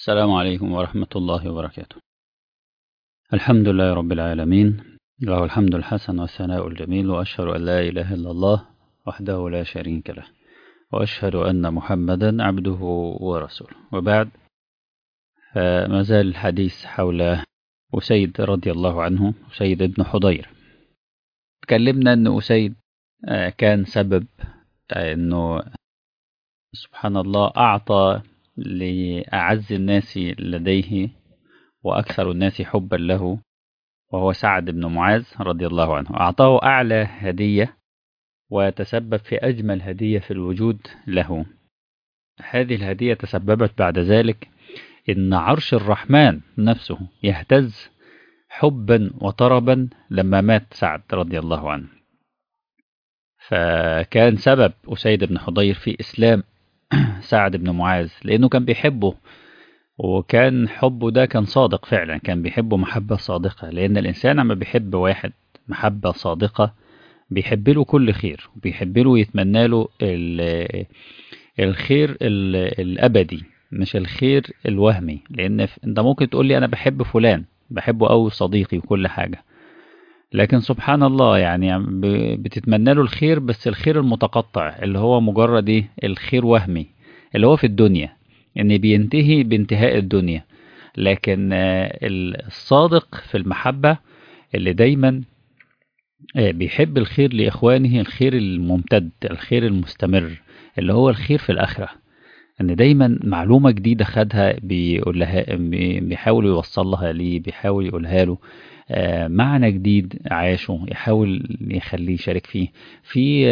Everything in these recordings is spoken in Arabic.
السلام عليكم ورحمة الله وبركاته. الحمد لله رب العالمين، له الحمد الحسن والثناء الجميل، وأشهد أن لا إله إلا الله وحده لا شريك له، وأشهد أن محمدا عبده ورسوله. وبعد، فما زال الحديث حول أسيد رضي الله عنه، أسيد بن حضير. تكلمنا أن أسيد كان سبب أنه سبحان الله أعطى لأعز الناس لديه وأكثر الناس حبا له، وهو سعد بن معاذ رضي الله عنه. أعطاه أعلى هدية وتسبب في أجمل هدية في الوجود له. هذه الهدية تسببت بعد ذلك إن عرش الرحمن نفسه يهتز حبا وطربا لما مات سعد رضي الله عنه. فكان سبب أسيد بن حضير في إسلام سعد بن معاذ، لأنه كان بيحبه، وكان حبه ده كان صادق فعلا، كان بيحبه محبة صادقة. لأن الإنسان لما بيحب واحد محبة صادقة بيحب له كل خير، وبيحب له يتمنى له الخير الأبدي، مش الخير الوهمي. لأن أنت ممكن تقول لي أنا بحب فلان، بحبه أوي صديقي وكل حاجة، لكن سبحان الله يعني بتتمنى له الخير، بس الخير المتقطع اللي هو مجرد الخير وهمي، اللي هو في الدنيا، ان بينتهي بانتهاء الدنيا. لكن الصادق في المحبة اللي دايما بيحب الخير لإخوانه، الخير الممتد، الخير المستمر، اللي هو الخير في الآخرة. ان دايما معلومة جديدة خدها بيحاول يوصلها ليه، بيحاول يقولها له. معنى جديد عاشه يحاول يخليه يشارك فيه، في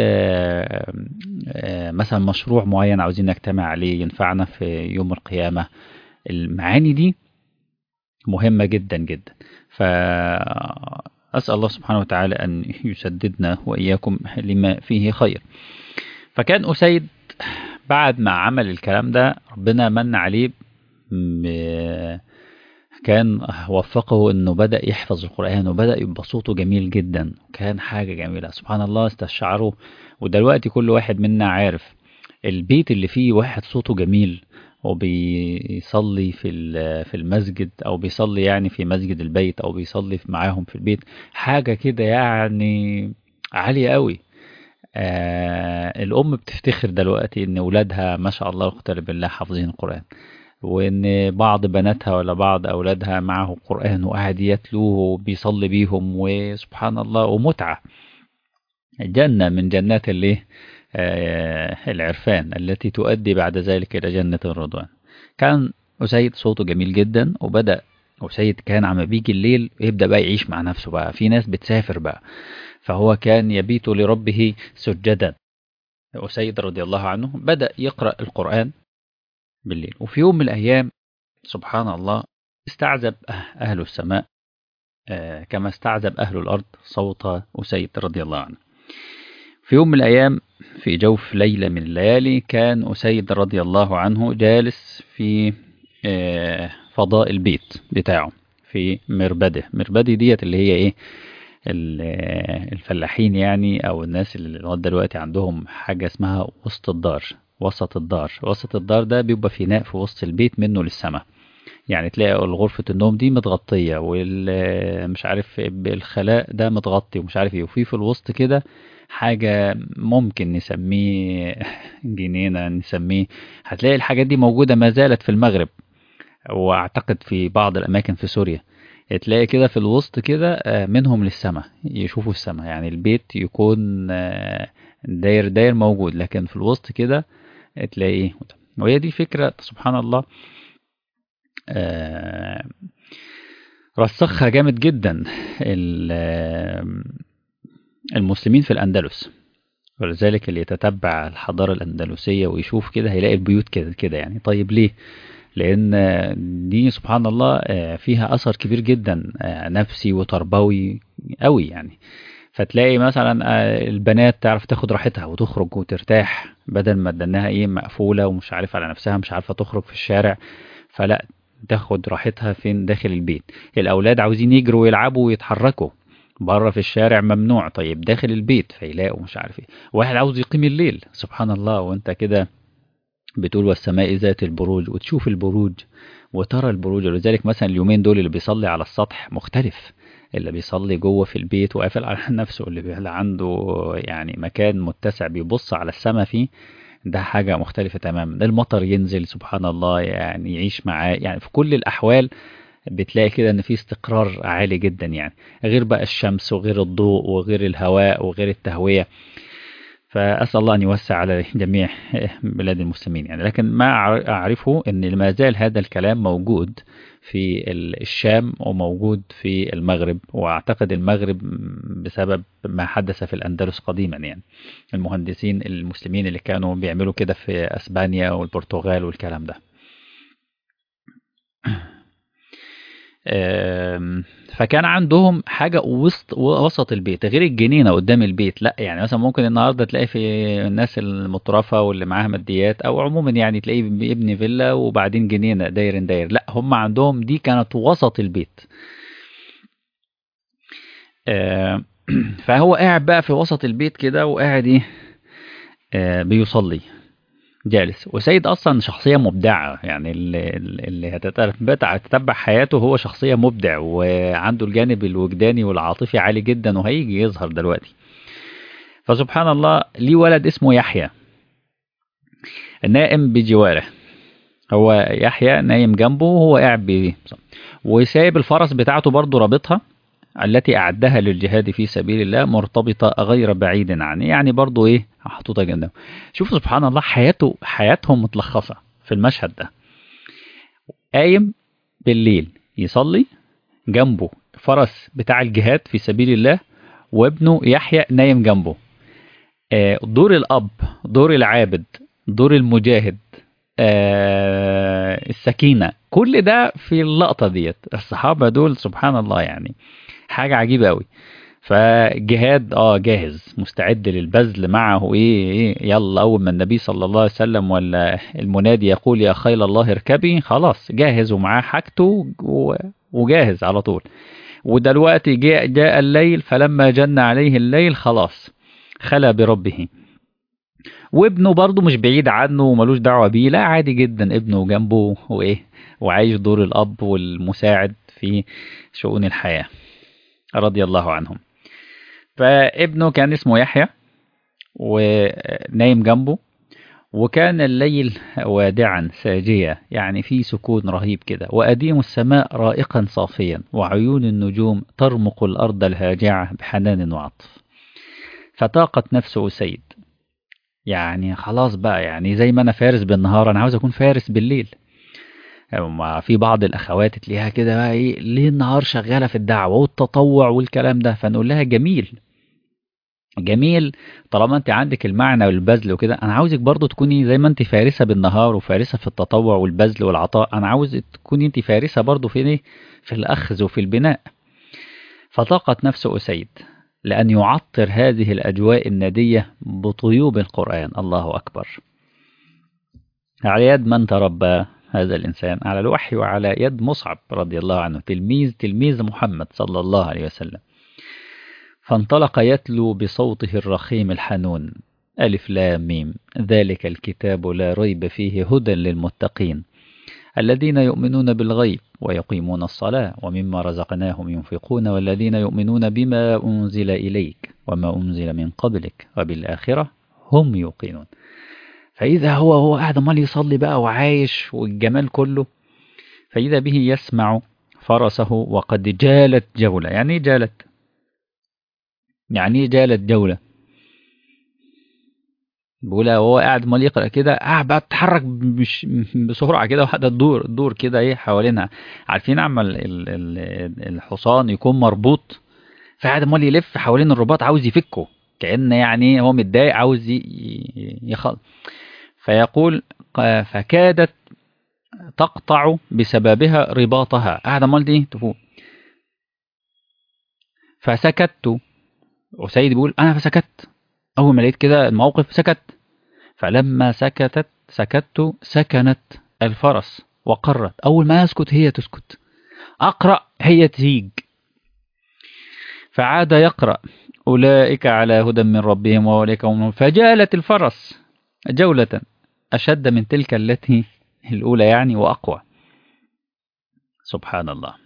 مثلا مشروع معين عاوزين نجتمع عليه ينفعنا في يوم القيامة. المعاني دي مهمة جدا جدا. فأسأل الله سبحانه وتعالى أن يسددنا وإياكم لما فيه خير. فكان أسيد بعد ما عمل الكلام ده ربنا من عليه، كان وفقه انه بدأ يحفظ القرآن، وبدأ يبقى صوته جميل جدا، وكان حاجة جميلة سبحان الله استشعره. ودلوقتي كل واحد منا عارف البيت اللي فيه واحد صوته جميل وبيصلي في المسجد، او بيصلي يعني في مسجد البيت، او بيصلي معاهم في البيت، حاجة كده يعني عالية قوي. الأم بتفتخر دلوقتي إن ولادها ما شاء الله اقترب بالله حافظين القرآن، وإن بعض بناتها ولا بعض أولادها معه قرآن وقاعد يتلوه وبيصلي بيهم، وسبحان الله ومتعة. جنة من جنات العرفان التي تؤدي بعد ذلك إلى جنة الرضوان. كان أسيد صوته جميل جدا، وبدأ أسيد كان عم بيجي الليل يبدأ بقى يعيش مع نفسه. بقى في ناس بتسافر بقى، فهو كان يبيت لربه سجدا. أسيد رضي الله عنه بدأ يقرأ القرآن بالليل. وفي يوم من الأيام سبحان الله استعذب أهل السماء كما استعذب أهل الأرض صوت أسيد رضي الله عنه. في يوم من الأيام في جوف ليلة من الليالي كان أسيد رضي الله عنه جالس في فضاء البيت بتاعه، في مربده ديت اللي هي إيه، الفلاحين يعني، أو الناس اللي لغاية دلوقتي عندهم حاجة اسمها وسط الدار. وسط الدار ده بيبقى فناء في وسط البيت منه للسماء. يعني تلاقي غرفة النوم دي متغطية، ومش عارف الخلاء ده متغطي، ومش عارف ايه، وفي الوسط كده حاجة ممكن نسميه جنينة نسميه. هتلاقي الحاجات دي موجودة ما زالت في المغرب، واعتقد في بعض الأماكن في سوريا. تلاقي كده في الوسط كده منهم للسماء، يشوفوا السماء، يعني البيت يكون داير موجود، لكن في الوسط كده تلاقيه. وهي دي فكرة سبحان الله رسخها جامد جدا المسلمين في الأندلس. ولذلك اللي يتتبع الحضارة الأندلسية ويشوف كده هيلاقي البيوت كده كده. يعني طيب ليه؟ لأن دي سبحان الله فيها أثر كبير جدا نفسي وتربوي قوي يعني. فتلاقي مثلا البنات تعرف تاخد راحتها وتخرج وترتاح، بدل ما تدنها ايه مقفولة ومش عارف على نفسها، مش عارفة تخرج في الشارع، فلا تاخد راحتها فين؟ داخل البيت. الأولاد عاوزين يجروا ويلعبوا ويتحركوا بره في الشارع ممنوع، طيب داخل البيت فيلاقوا مش عارف ايه. واحد عاوز يقيم الليل سبحان الله، وانت كده بتقول والسماء ذات البروج، وتشوف البروج وترى البروج. ولذلك مثلا اليومين دول اللي بيصلي على السطح مختلف، اللي بيصلي جوه في البيت وقافل على نفسه، اللي عنده يعني مكان متسع بيبص على السماء فيه، ده حاجة مختلفة تماما. المطر ينزل سبحان الله يعني يعيش معاه، يعني في كل الأحوال بتلاقي كده ان في استقرار عالي جدا يعني، غير بقى الشمس وغير الضوء وغير الهواء وغير التهوية. فأسأل الله أن يوسع على جميع بلاد المسلمين يعني. لكن ما أعرفه أن ما زال هذا الكلام موجود في الشام وموجود في المغرب، وأعتقد المغرب بسبب ما حدث في الأندلس قديما يعني، المهندسين المسلمين اللي كانوا بيعملوا كده في أسبانيا والبرتغال والكلام ده. فكان عندهم حاجة وسط البيت غير الجنينة قدام البيت، لا يعني مثلا ممكن النهاردة تلاقي في الناس المترفة واللي معاها ماديات أو عموما يعني تلاقيه بيبني فيلا وبعدين جنينة داير داير، لا هم عندهم دي كانت وسط البيت. آم، فهو قاعد بقى في وسط البيت كده وقاعد ايه، بيصلي جالس. وسيد اصلا شخصيه مبدعه يعني، اللي هتتبع حياته هو شخصيه مبدع وعنده الجانب الوجداني والعاطفي عالي جدا، وهيجي يظهر دلوقتي. فسبحان الله ليه ولد اسمه يحيى نائم بجواره، هو يحيى نايم جنبه وهو قاعد وسايب الفرس بتاعته برضه رابطها، التي أعدها للجهاد في سبيل الله مرتبطة غير بعيد عنه، يعني برضو إيه محطوطة جنبه. شوف سبحان الله حياتهم متلخصة في المشهد ده. قايم بالليل يصلي، جنبه فرس بتاع الجهاد في سبيل الله، وابنه يحيى نايم جنبه. دور الأب، دور العابد، دور المجاهد، السكينة، كل ده في اللقطة ديت. الصحابة دول سبحان الله يعني حاجة عجيبة أوي. فجهاد جاهز مستعد للبذل معه ايه يلا، اول ما النبي صلى الله عليه وسلم ولا المنادي يقول يا خيل الله اركبي، خلاص جاهز ومعاه حاجته وجاهز على طول. ودلوقتي جاء الليل فلما جن عليه الليل خلاص خلى بربه. وابنه برضه مش بعيد عنه وملوش دعوة بيه، لا عادي جدا ابنه جنبه وايه، وعايش دور الأب والمساعد في شؤون الحياة رضي الله عنهم. فابنه كان اسمه يحيى ونايم جنبه، وكان الليل وادعا ساجيا، يعني في سكون رهيب كده، وأديم السماء رائقا صافيا، وعيون النجوم ترمق الأرض الهاجعة بحنان وعطف. فطاقت نفس أسيد، يعني خلاص بقى يعني زي ما أنا فارس بالنهار أنا عاوز أكون فارس بالليل. ما في بعض الأخوات تلاقيها كده بقى إيه ليه النهار شغالة في الدعوة والتطوع والكلام ده، فنقول لها جميل جميل، طالما انت عندك المعنى والبذل وكده، انا عاوزك برضو تكوني زي ما انت فارسة بالنهار وفارسة في التطوع والبذل والعطاء، انا عاوز تكوني انت فارسة برضو في ايه، في الاخذ وفي البناء. فطاقت نفس أسيد لأن يعطر هذه الأجواء الندية بطيوب القرآن. الله أكبر. على يد من تربى هذا الإنسان؟ على الوحي، وعلى يد مصعب رضي الله عنه، تلميذ محمد صلى الله عليه وسلم. فانطلق يتلو بصوته الرخيم الحنون: ألف لام ميم ذلك الكتاب لا ريب فيه هدى للمتقين الذين يؤمنون بالغيب ويقيمون الصلاة ومما رزقناهم ينفقون والذين يؤمنون بما أنزل إليك وما أنزل من قبلك وبالآخرة هم يوقنون. فإذا هو قاعد مال يصلي بقى وعايش والجمال كله، فإذا به يسمع فرسه وقد جالت جولة. يعني جالت جولة، بيقول وهو قاعد مال يقرأ كده، قاعد بقى تتحرك مش بسرعة كده، وحدة تدور كده ايه حوالينها. عارفين عمل الحصان يكون مربوط، فقاعد مال يلف حوالين الرباط عاوز يفكه، كأن يعني هو متضايق عاوز يخلص. فيقول فكادت تقطع بسببها رباطها، قاعد مال دي تفوق. فسكت، وسيد بيقول انا فسكت، اول ما لقيت كده الموقف سكت. فلما سكت سكنت الفرس وقرت، أول ما يسكت هي تسكت، أقرأ هي تهيج. فعاد يقرأ: أولئك على هدى من ربهم وأولئك هم. فجالت الفرس جولة، أشد من تلك التي الأولى يعني وأقوى. سبحان الله.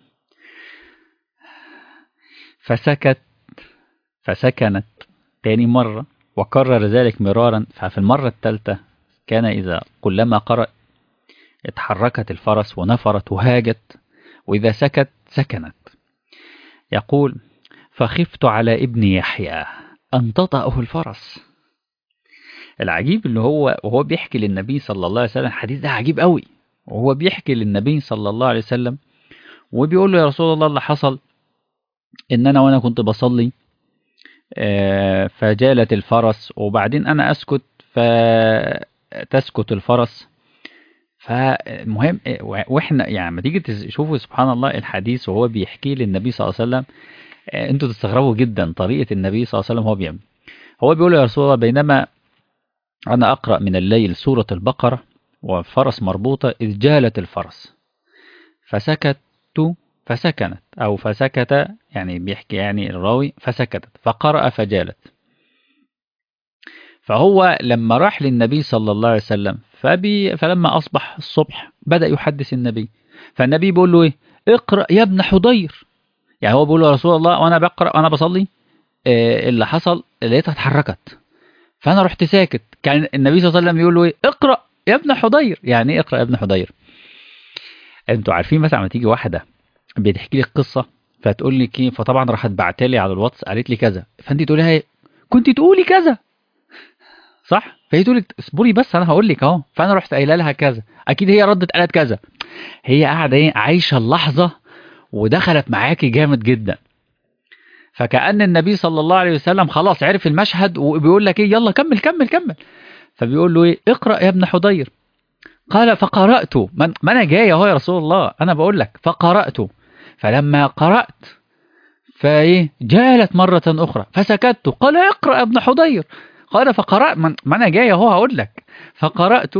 فسكنت تاني مرة وكرر ذلك مرارا. ففي المرة الثالثة كان إذا كلما قرأ اتحركت الفرس ونفرت وهاجت، وإذا سكت سكنت. يقول: فخفت على ابن يحيى أن تطأه الفرس. العجيب اللي وهو بيحكي للنبي صلى الله عليه وسلم، الحديث ده عجيب قوي، وهو بيحكي للنبي صلى الله عليه وسلم وبيقول له: يا رسول الله، اللي حصل إن أنا وأنا كنت بصلي فجالت الفرس، وبعدين أنا أسكت فتسكت الفرس. فالمهم واحنا يعني ما تيجي تشوفوا سبحان الله الحديث وهو بيحكي للنبي صلى الله عليه وسلم، انتوا تستغربوا جدا طريقة النبي صلى الله عليه وسلم. هو بيعمل، هو بيقول له: يا رسول الله، بينما أنا أقرأ من الليل سورة البقرة والفرس مربوطة إذ جالت الفرس فسكت فسكنت، أو فسكت يعني بيحكي يعني الراوي فسكتت فقرأ فجالت. فهو لما راح للنبي صلى الله عليه وسلم فلما أصبح الصبح بدأ يحدث النبي، فالنبي بيقول له: إيه؟ اقرأ يا ابن حضير. يعني هو بيقول له: يا رسول الله، وأنا بقرأ وأنا بصلي اللي حصل لقيتها اتحركت، فأنا رحت ساكت. كان النبي صلى الله عليه وسلم يقول له: إيه؟ اقرأ يا ابن حضير. يعني إيه اقرأ يا ابن حضير؟ أنتوا عارفين مثلا لما تيجي واحدة بتحكي لك قصة فتقول لك إيه، فطبعا راحت بعتلي على الواتس قالت لي كذا، فأنت تقولي لها: كنت تقولي كذا صح؟ فهي تقول لك: اصبري بس انا هقول لك اهو. فانا رحت قايله لها كذا، اكيد هي ردت قالت كذا. هي قاعده ايه، عايشه اللحظه ودخلت معاكي جامد جدا. فكأن النبي صلى الله عليه وسلم خلاص عرف المشهد وبيقول لك ايه، يلا كمل كمل كمل. فبيقول له ايه، اقرأ يا ابن حضير. قال: فقرأت. ما انا جاي اهو يا رسول الله، انا بقول لك فقرأت. فلما قرأت فايه جالت مرة أخرى فسكت. قال: اقرأ يا ابن حضير. قال: فقرأت. ما أنا جاي أهو هقول لك. فقرأت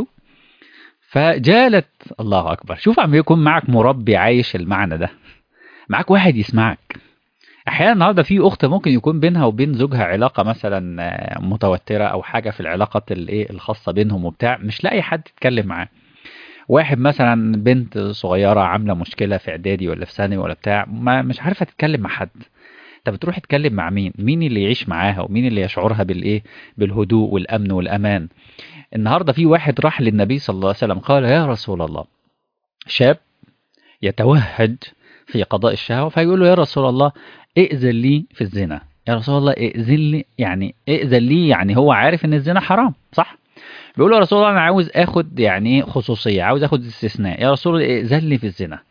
فجالت. الله أكبر. شوف عم يكون معك مربي عايش المعنى ده، معك واحد يسمعك. أحيانا النهارده في أخت ممكن يكون بينها وبين زوجها علاقة مثلا متوترة أو حاجة في العلاقة الإيه الخاصة بينهم وبتاع، مش لاقي حد يتكلم معاه. واحد مثلا بنت صغيرة عاملة مشكلة في إعدادي ولا في ثانوي ولا بتاع، ما مش عارفة تتكلم مع حد. انت بتروح تتكلم مع مين؟ مين اللي يعيش معاها ومين اللي يشعرها بالايه، بالهدوء والامن والامان؟ النهارده في واحد راح للنبي صلى الله عليه وسلم قال: يا رسول الله، شاب يتوهج في قضاء الشهوه، فيقول له: يا رسول الله، ائذن لي في الزنا. يا رسول الله ائذن لي، يعني ائذن لي، يعني هو عارف ان الزنا حرام صح؟ بيقول له: يا رسول الله، انا عاوز اخد يعني خصوصيه، عاوز اخد استثناء، يا رسول الله ائذن لي في الزنا.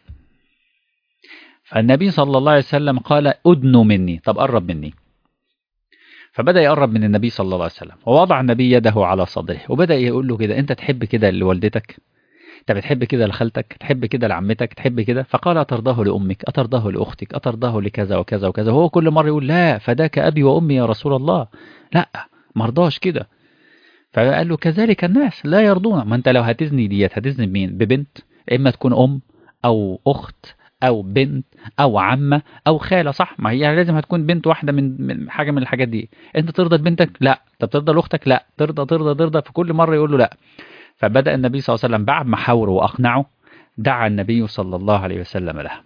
فالنبي صلى الله عليه وسلم قال: ادنوا مني، طب قرب مني. فبدأ يقرب من النبي صلى الله عليه وسلم، ووضع النبي يده على صدره وبدأ يقول له كده: انت تحب كده لوالدتك؟ انت بتحب كده لخالتك؟ تحب كده لعمتك؟ تحب كده؟ فقال: أترضاه لأمك؟ أترضاه لأختك؟ أترضاه لكذا وكذا وكذا. وهو كل مرة يقول: لا، فداك أبي وأمي يا رسول الله، لا مرضاش كده. فقال له: كذلك الناس لا يرضون. ما انت لو هتزني ديت هتزني بمين؟ ببنت، اما تكون ام او اخت او بنت او عمه او خاله صح؟ ما هي لازم هتكون بنت واحده من حاجه من الحاجات دي. انت ترضى لبنتك؟ لا. طب ترضى لاختك؟ لا. ترضى ترضى ترضى. في كل مره يقول له لا. فبدا النبي صلى الله عليه وسلم بعد ما حاوره واقنعه دعا النبي صلى الله عليه وسلم له.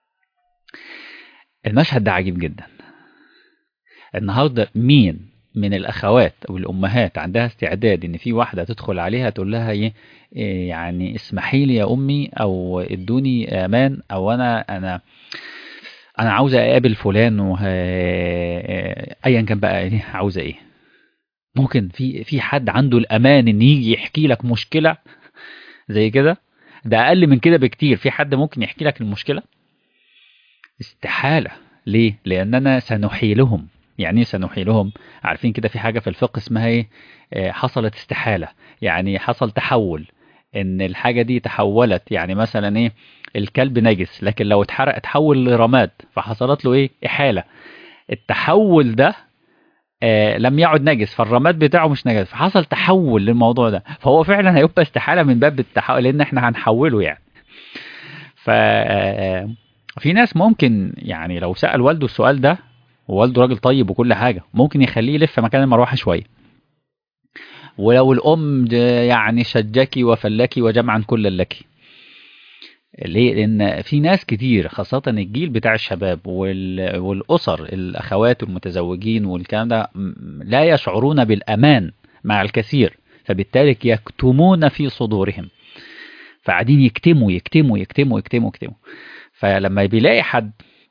المشهد ده عجيب جدا. النهارده مين من الاخوات او الامهات عندها استعداد ان في واحده تدخل عليها تقول لها إيه يعني اسمحي لي يا امي، او ادوني امان، او انا عاوزه اقابل فلان ايا كان بقى إيه عاوزه ايه؟ ممكن في حد عنده الامان ان يجي يحكي لك مشكله زي كده؟ ده اقل من كده بكتير. في حد ممكن يحكي لك المشكله؟ استحالة. ليه؟ لأننا سنحيلهم. يعني ايه سنحيلهم؟ عارفين كده في حاجة في الفقه اسمها ايه؟ حصلت استحالة، يعني حصل تحول، ان الحاجة دي تحولت. يعني مثلا ايه، الكلب نجس لكن لو اتحرق اتحول لرماد، فحصلت له ايه، إحالة. التحول ده لم يعد نجس، فالرماد بتاعه مش نجس، فحصل تحول للموضوع ده، فهو فعلا هيبقى استحالة من باب التحول لأن احنا هنحوله يعني. ف في ناس ممكن يعني لو سأل والده السؤال ده، ووالده راجل طيب وكل حاجة، ممكن يخليه يلف مكان المروحة شوية، ولو الأم يعني شجكي وفلكي وجمعا كل لك. ليه؟ لأن في ناس كتير خاصة الجيل بتاع الشباب والأسر الأخوات المتزوجين والكلام ده لا يشعرون بالأمان مع الكثير، فبالتالي يكتمون في صدورهم، فقاعدين يكتموا يكتموا يكتموا يكتموا يكتموا. فلما بيلاقي حد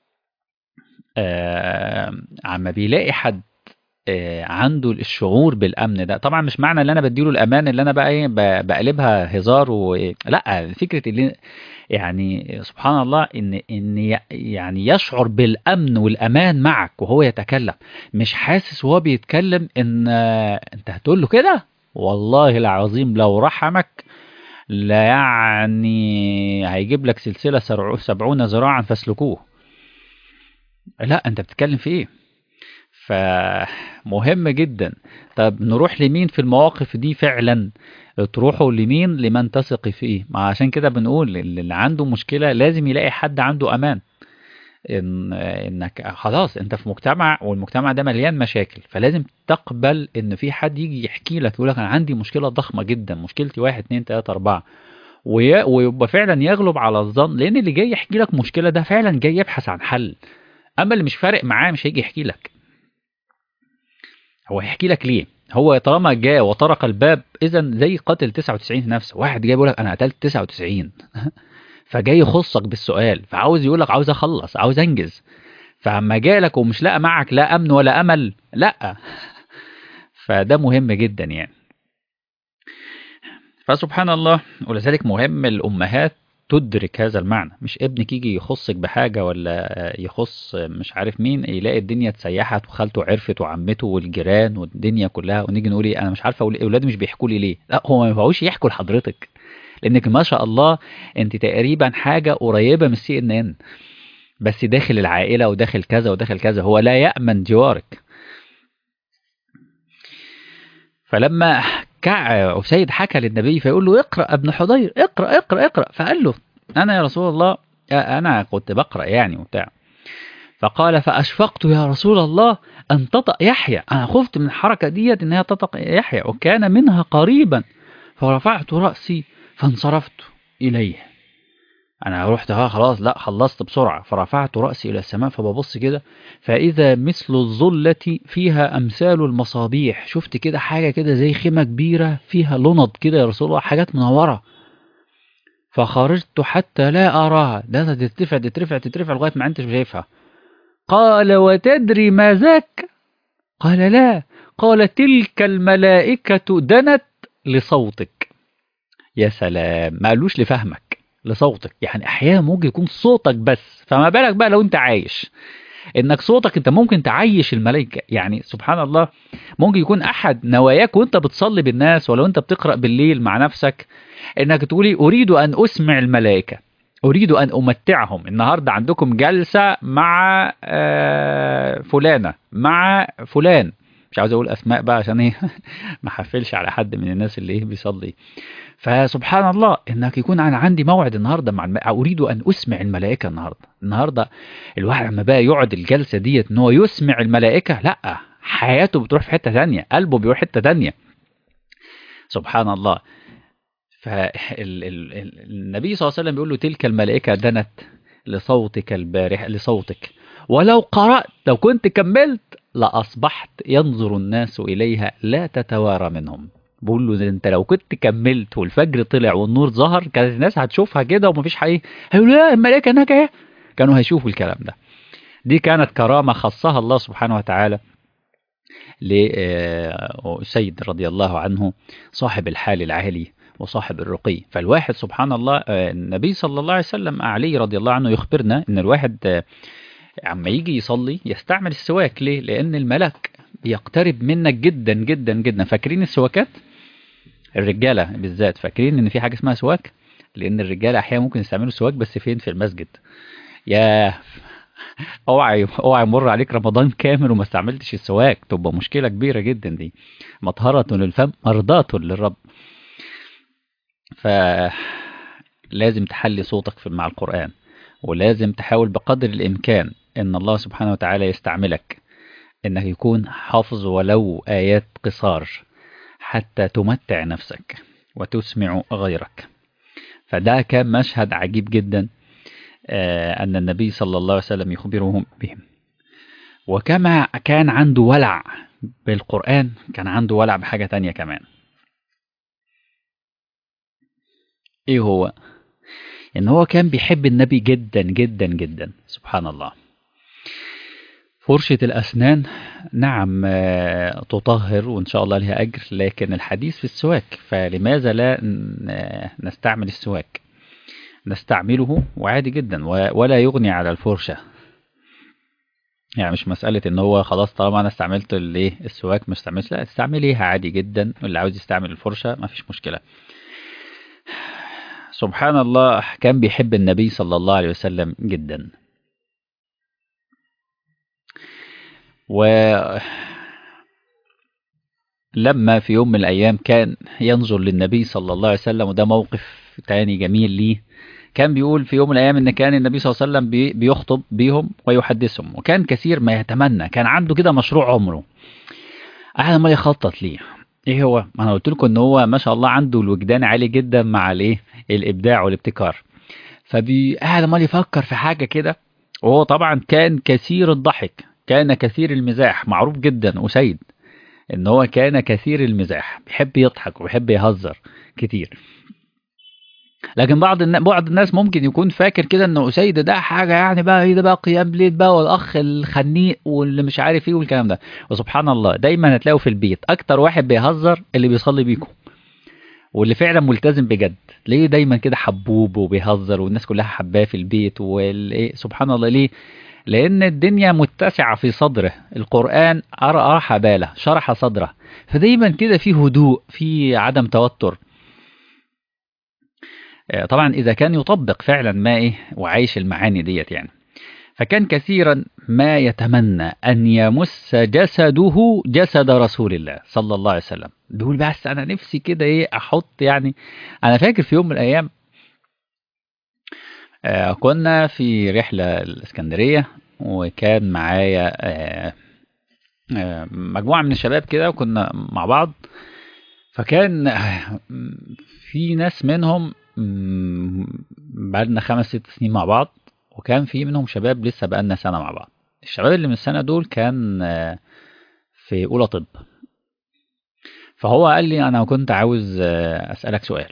عما بيلاقي حد عنده الشعور بالامن ده، طبعا مش معنى ان انا بديله الامان اللي انا بقى ايه بقلبها هزار لا، فكره اللي يعني سبحان الله ان يعني يشعر بالامن والامان معك وهو يتكلم، مش حاسس وهو بيتكلم ان انت هتقول له كده، والله العظيم لو رحمك لا يعني هيجيب لك سلسله 70 ذراعا فاسلكوه. لا، انت بتتكلم في ايه؟ فمهم جدا. طب نروح لمين في المواقف دي فعلا؟ تروحوا لمين؟ لمن تثق فيه. ما عشان كده بنقول اللي عنده مشكلة لازم يلاقي حد عنده أمان. انك خلاص انت في مجتمع، والمجتمع ده مليان مشاكل، فلازم تقبل ان في حد يجي يحكي لك، يقول لك انا عندي مشكلة ضخمة جدا، مشكلتي واحد اتنين تلاتة اربعة، ويبقى فعلا يغلب على الظن، لان اللي جاي يحكي لك مشكلة ده فعلا جاي يبحث عن حل. اما اللي مش فارق معاه مش هيجي يحكي لك. هو هيحكي لك ليه؟ هو طالما جاء وطرق الباب، اذا زي قاتل 99 نفسه، واحد جاي بيقول لك انا قتلت 99 فجاي يخصك بالسؤال، فعاوز يقول لك عاوز اخلص، عاوز انجز. فاما جالك ومش لاقى معك لا امن ولا امل، لا. فده مهم جدا يعني. فسبحان الله، ولذلك مهم الامهات تدرك هذا المعنى. مش ابنك يجي يخصك بحاجة ولا يخص مش عارف مين، يلاقي الدنيا اتسيحت وخالته عرفت وعمته والجيران والدنيا كلها، ونيجي نقول ايه انا مش عارفه اولادي مش بيحكوا لي ليه. لا، هو ما ينفعوش يحكوا لحضرتك، لانك ما شاء الله انت تقريبا حاجه قريبه من السي ان ان، بس داخل العائله وداخل كذا وداخل كذا، هو لا يامن جوارك. فلما أسيد حكى للنبي فيقول له اقرأ ابن حضير، اقرأ اقرأ اقرأ، فقال له أنا يا رسول الله أنا كنت بقرأ يعني وبتاع. فقال فأشفقت يا رسول الله أن تطأ يحيى، أنا خفت من الحركة ديت إنها تطأ يحيى، وكان منها قريبا، فرفعت رأسي فانصرفت إليه. أنا رحت خلاص، لا خلصت بسرعة، فرفعت رأسي إلى السماء فببص كده، فإذا مثل الظلة فيها أمثال المصابيح. شفت كده حاجة كده زي خيمة كبيرة فيها لنض كده يا رسول الله، حاجات منورة. فخرجت حتى لا أراها، ده تترفع تترفع تترفع لغاية ما أنت شايفها. قال وتدري ما ذاك؟ قال لا. قال تلك الملائكة دنت لصوتك. يا سلام، ما قالوش لفهمك، لصوتك. يعني احيانا ممكن يكون صوتك بس، فما بالك بقى لو انت عايش، انك صوتك انت ممكن تعيش الملائكة. يعني سبحان الله، ممكن يكون احد نواياك وانت بتصلي بالناس، ولو انت بتقرأ بالليل مع نفسك، انك تقولي اريد ان اسمع الملائكة، اريد ان امتعهم. النهاردة عندكم جلسة مع فلانة مع فلان، مش عاوز اقول اسماء بقى عشان ايه ما حفلش على حد من الناس اللي ايه بيصلي. فسبحان الله، انك يكون انا عندي موعد النهارده مع اريد ان اسمع الملائكه النهارده. الواحد لما بقى يقعد الجلسه ديت ان هو يسمع الملائكه، لا، حياته بتروح في حته ثانيه، قلبه بيروح حته ثانيه. سبحان الله. فالنبي صلى الله عليه وسلم بيقول له تلك الملائكه دنت لصوتك البارح، لصوتك، ولو قرأت، لو كنت كملت لأصبحت ينظر الناس إليها لا تتوارى منهم. بقول له انت لو كنت كملت والفجر طلع والنور ظهر، كانت الناس هتشوفها كده ومفيش حقيقة، هيقولوا لا الملائكة هناك اهي، كانوا هيشوفوا الكلام ده. دي كانت كرامة خصها الله سبحانه وتعالى لسيد رضي الله عنه، صاحب الحال العالي وصاحب الرقي. فالواحد سبحان الله، النبي صلى الله عليه وسلم علي رضي الله عنه يخبرنا ان الواحد عما يجي يصلي يستعمل السواك. ليه؟ لان الملك بيقترب منك جدا جدا جدا. فاكرين السواكات؟ الرجاله بالذات فاكرين ان في حاجه اسمها سواك، لان الرجاله احيانا ممكن يستعملوا سواك، بس فين؟ في المسجد. يا اوعى اوعى يمر عليك رمضان كامل وما استعملتش السواك، تبقى مشكله كبيره جدا دي. مطهره للفم مرضاه للرب. فلازم تحلي صوتك مع القرآن، ولازم تحاول بقدر الإمكان إن الله سبحانه وتعالى يستعملك، إنك يكون حافظ ولو آيات قصار، حتى تمتع نفسك وتسمع غيرك. فده كان مشهد عجيب جدا أن النبي صلى الله عليه وسلم يخبرهم بهم. وكما كان عنده ولع بالقرآن كان عنده ولع بحاجة تانية كمان. إيه هو؟ إن هو كان بيحب النبي جدا جدا جدا. سبحان الله. فرشة الأسنان نعم تطهر وإن شاء الله لها أجر، لكن الحديث في السواك، فلماذا لا نستعمل السواك؟ نستعمله وعادي جدا ولا يغني على الفرشة. يعني مش مسألة ان هو خلاص طالما انا استعملت السواك مش استعملت، لا استعمليها عادي جدا، اللي عاوز يستعمل الفرشة ما فيش مشكلة. سبحان الله كان بيحب النبي صلى الله عليه وسلم جدا. ولما في يوم من الأيام كان ينظر للنبي صلى الله عليه وسلم، وده موقف تاني جميل ليه، كان بيقول في يوم من الأيام إن كان النبي صلى الله عليه وسلم بيخطب بيهم ويحدثهم، وكان كثير ما يتمنى، كان عنده كده مشروع عمره قاعد ما يخطط ليه. ايه هو؟ ما انا قلت لكم ان هو ما شاء الله عنده الوجدان عالي جدا مع الابداع والابتكار. فقاعد ما يفكر في حاجه كده، وهو طبعا كان كثير الضحك، كان كثير المزاح، معروف جدا أسيد ان هو كان كثير المزاح، بيحب يضحك وبيحب يهزر كتير. لكن بعض الناس ممكن يكون فاكر كده ان أسيد ده حاجه يعني بقى ايه، ده بقى قيام ليل بقى والاخ الخنيق واللي مش عارف ايه والكلام ده. وسبحان الله دايما هتلاقوا في البيت اكتر واحد بيهزر اللي بيصلي بيكم، واللي فعلا ملتزم بجد. ليه دايما كده حبوب وبيهزر والناس كلها حباه في البيت سبحان الله. ليه؟ لان الدنيا متسعه في صدره، القرآن راح باله، شرح صدره، فدايما كده في هدوء، في عدم توتر. طبعا إذا كان يطبق فعلا ما وعايش المعاني ديت يعني. فكان كثيرا ما يتمنى أن يمس جسده جسد رسول الله صلى الله عليه وسلم، بيقول بس أنا نفسي كده أحط يعني. أنا فاكر في يوم من الأيام كنا في رحلة الإسكندرية، وكان معايا مجموعة من الشباب كده، وكنا مع بعض. فكان في ناس منهم بقالنا 5-6 سنين مع بعض، وكان في منهم شباب لسه بقالنا سنة مع بعض. الشباب اللي من السنة دول كان في أولى طب. فهو قال لي أنا كنت عاوز أسألك سؤال.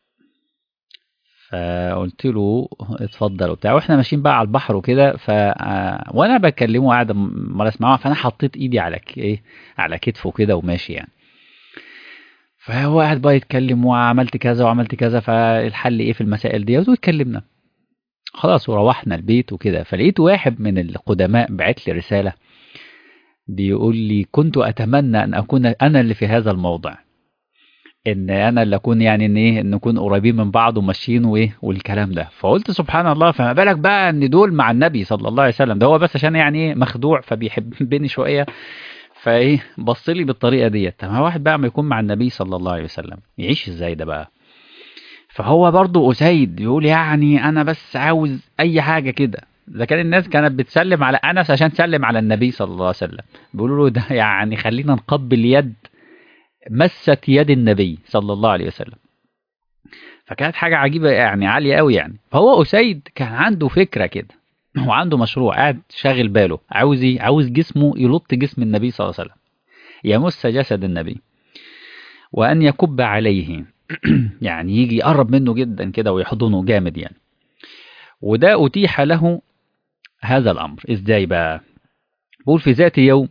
فقلت له اتفضل وبتاع، واحنا ماشيين بقى على البحر وكده. وانا بكلمه قاعد ما اسمعه، فانا حطيت ايدي على كتفه كده وماشي يعني. فهو قاعد بقى يتكلم وعملت كذا وعملت كذا، فالحل ايه في المسائل دي، واتكلمنا خلاص وروحنا البيت وكده. فلقيت واحد من القدماء بعت لي رسالة بيقول لي كنت أتمنى أن أكون أنا اللي في هذا الموضع، إن أنا اللي أكون يعني إن نكون قريبين من بعض وماشيين والكلام ده. فقلت سبحان الله، فما بالك بقى إن دول مع النبي صلى الله عليه وسلم، ده هو بس عشان يعني مخدوع فبيحبني شوية، بص لي بالطريقة ديت. طب واحد بقى ما يكون مع النبي صلى الله عليه وسلم يعيش إزاي ده بقى؟ فهو برضو أسيد يقول يعني أنا بس عاوز أي حاجة كده. إذا كان الناس كانت بتسلم على أنس عشان تسلم على النبي صلى الله عليه وسلم، بيقولوا له ده يعني خلينا نقبل يد مست يد النبي صلى الله عليه وسلم. فكانت حاجة عجيبة يعني، عالية قوي يعني. فهو أسيد كان عنده فكرة كده، وعنده مشروع قاعد شاغل باله، عاوز ايه؟ عاوز جسمه يلط جسم النبي صلى الله عليه وسلم، يمس جسد النبي، وأن يكب عليه يعني يجي يقرب منه جدا كده ويحضنه جامد يعني. وده أتيح له هذا الأمر إزاي بقى؟ بيقول في ذات يوم،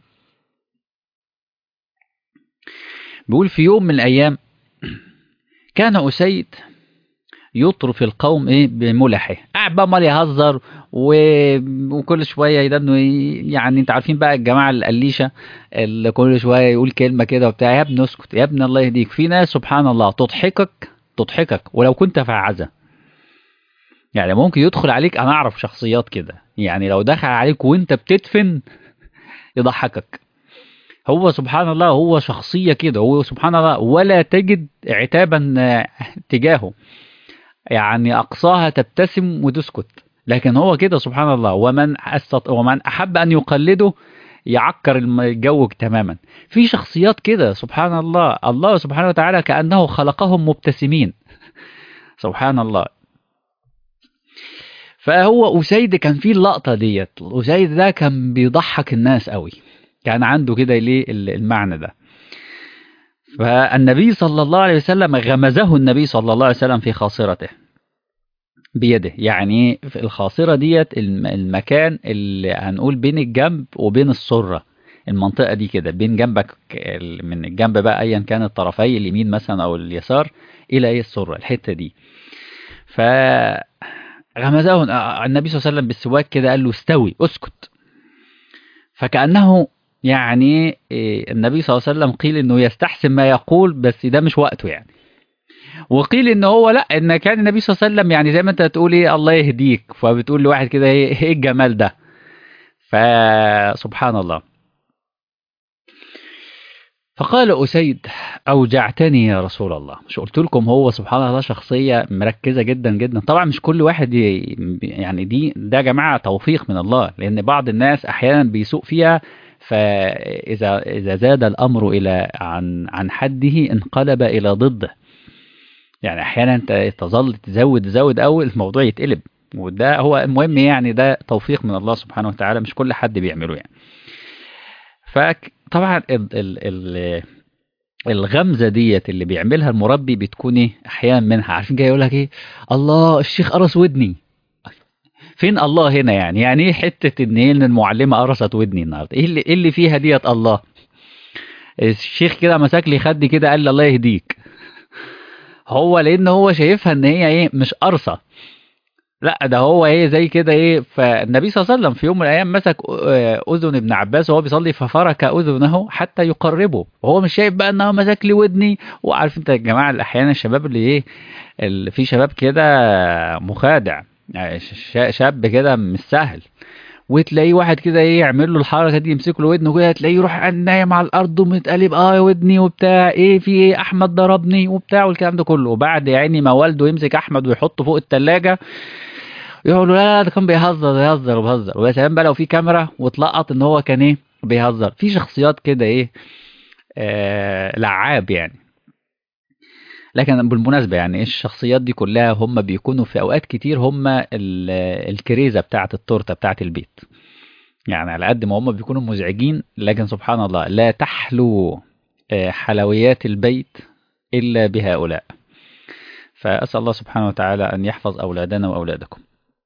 بيقول في يوم من الأيام كان أسيد يطرف القوم بملحه، قاعد بقى مال يهزر وكل شويه يدنوا يعني انت عارفين بقى الجماعه القليشه اللي كل شويه يقول كلمه كده وبتاع، يا ابني اسكت يا ابني الله يهديك. في ناس سبحان الله تضحكك ولو كنت في عزة. يعني ممكن يدخل عليك، انا اعرف شخصيات كده يعني لو دخل عليك وانت بتدفن يضحكك. هو سبحان الله هو شخصيه كده، هو سبحان الله ولا تجد عتابا تجاهه، يعني أقصاها تبتسم وتسكت. لكن هو كده سبحان الله. ومن أحب أن يقلده يعكر الجو تماما. في شخصيات كده سبحان الله، الله سبحانه وتعالى كأنه خلقهم مبتسمين. سبحان الله. فهو أسيد كان فيه اللقطة ديت، أسيد ده كان بيضحك الناس قوي، كان عنده كده ليه المعنى ده. فالنبي صلى الله عليه وسلم غمزه النبي صلى الله عليه وسلم في خاصرته بيده. يعني في الخاصرة ديت المكان اللي هنقول بين الجنب وبين السرة، المنطقة دي كده بين جنبك، من الجنب بقى أيا كان الطرفي اليمين مثلا أو اليسار إلى أي السرة، الحتة دي. فغمزه النبي صلى الله عليه وسلم بالسواك كده، قال له استوي اسكت. فكأنه يعني النبي صلى الله عليه وسلم قيل انه يستحسن ما يقول، بس ده مش وقته يعني. وقيل ان هو لا، ان كان النبي صلى الله عليه وسلم يعني زي ما انت تقول ايه الله يهديك، فبتقول لواحد كده ايه الجمال ده. فسبحان الله. فقال أسيد أوجعتني يا رسول الله. مش قلت لكم هو سبحان الله شخصية مركزة جدا جدا. طبعا مش كل واحد يعني ده يا جماعة توفيق من الله، لأن بعض الناس أحيانا بيسوء فيها، فإذا زاد الأمر إلى عن حده انقلب إلى ضده. يعني أحيانا أنت تظل تزود أول الموضوع يتقلب، وده هو المهم يعني ده توفيق من الله سبحانه وتعالى، مش كل حد بيعمله يعني. فطبعا الغمزه ديت اللي بيعملها المربي بتكون ايه احيانا منها، عارفين جاي يقول لك ايه، الله الشيخ قرص ودني. فين الله هنا؟ يعني ايه حته ان ايه ان المعلمه قرصت ودني النهارده؟ ايه اللي فيها ديت الله؟ الشيخ كده مسك لي خدي كده قال لي الله يهديك. هو لان هو شايفها ان هي ايه مش قرصه، لا ده هو ايه زي كده ايه. فالنبي صلى الله عليه وسلم في يوم من الايام مسك اذن ابن عباس وهو بيصلي ففرك اذنه حتى يقربه، وهو مش شايف بقى ان هو مسك لي ودني. وعارف انت يا جماعه احيانا الشباب اللي ايه، اللي في شباب كده مخادع، يعني شاب كده مش سهل، وتلاقيه واحد كده ايه يعمل له الحركه دي يمسك له ودنه كده، تلاقيه يروح نايم على الارض ومتقلب يا ودني وبتاع ايه في ايه احمد ضربني وبتاع والكلام ده كله. وبعد يا عيني ما والده يمسك احمد ويحطه فوق الثلاجه يقولوا لا ده كان بيهزر وبيهزر. ويا سلام بقى لو في كاميرا واتلقط ان هو كان ايه بيهزر. في شخصيات كده ايه لعاب يعني. لكن بالمناسبة يعني الشخصيات دي كلها هم بيكونوا في اوقات كتير هم الكريزة بتاعة التورتة بتاعة البيت. يعني على قد ما هم بيكونوا مزعجين، لكن سبحان الله لا تحلو حلويات البيت إلا بهؤلاء. فأسأل الله سبحانه وتعالى أن يحفظ أولادنا وأولادكم.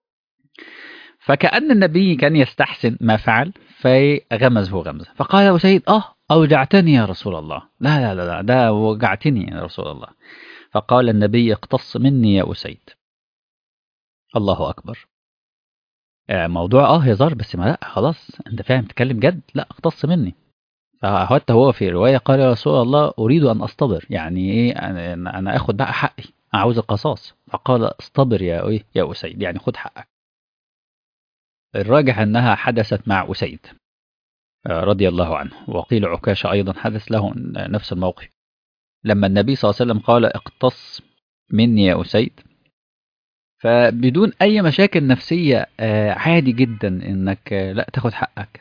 فكأن النبي كان يستحسن ما فعل، فغمزه غمزة. فقال أسيد أوجعتني يا رسول الله. لا ده وجعتني يا رسول الله. فقال النبي اقتص مني يا أسيد. الله أكبر. موضوع هزار بس، ما لا خلاص انت فاهم تتكلم جد، لا اقتص مني. فحتى هو في رواية قال يا رسول الله أريد أن أصطبر، يعني إيه أنا أخد بقى حقي، عاوز القصاص. فقال اصطبر يا أسيد، يعني خد حقك. الراجح أنها حدثت مع أسيد رضي الله عنه. وقيل عكاشة أيضا حدث له نفس الموقف، لما النبي صلى الله عليه وسلم قال اقتص مني يا أسيد، فبدون أي مشاكل نفسية عادي جدا إنك لا تاخد حقك.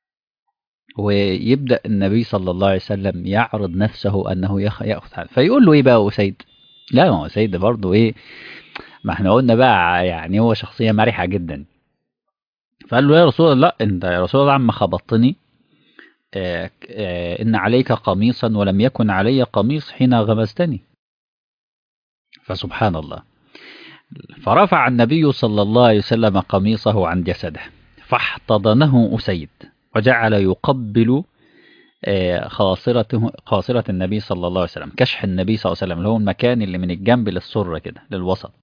ويبدأ النبي صلى الله عليه وسلم يعرض نفسه أنه يأخذ حقه. فيقول له إيه بقى أسيد؟ لا ما هو أسيد برضه إيه، ما احنا قلنا بقى يعني هو شخصية مرحة جدا. فقال له يا رسول الله، انت يا رسول الله عما خبطتني إن عليك قميصا ولم يكن علي قميص حين غمزتني. فسبحان الله. فرفع النبي صلى الله عليه وسلم قميصه عن جسده، فاحتضنه أسيد وجعل يقبل خاصرة النبي صلى الله عليه وسلم، كشح النبي صلى الله عليه وسلم اللي هو المكان اللي من الجنب للسرة كده للوسط،